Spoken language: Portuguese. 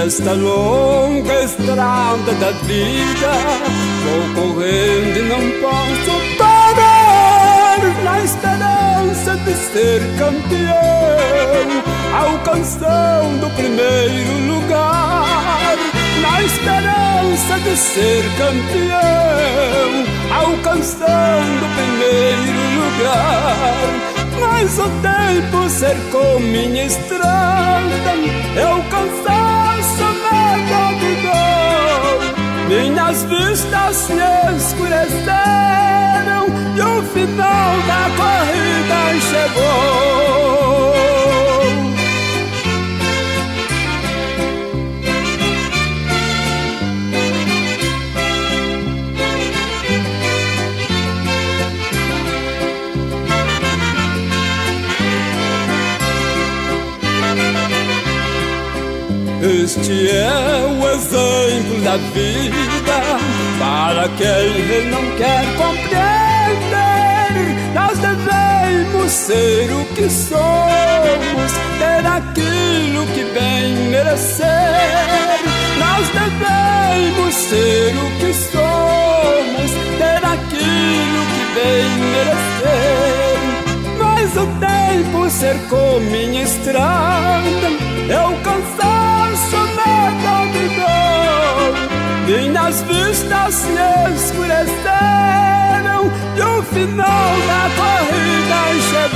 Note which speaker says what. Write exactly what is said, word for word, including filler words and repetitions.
Speaker 1: nesta longa estrada da vida, vou correndo e não posso parar, na esperança de ser campeão, alcançando o primeiro lugar. Na esperança de ser campeão, alcançando o primeiro lugar. Mas o tempo cercou minha estrada, eu cansaço me dominou. Minhas vistas se escureceram e o final da corrida chegou. Este é o exemplo da vida para quem não quer compreender. Nós devemos ser o que somos, ter aquilo que bem merecer. Nós devemos ser o que somos, ter aquilo que bem merecer. Mas o tempo cercou minha estrada, eu cansaço me dominou. Minhas vistas se escureceram e o final da corrida chegou.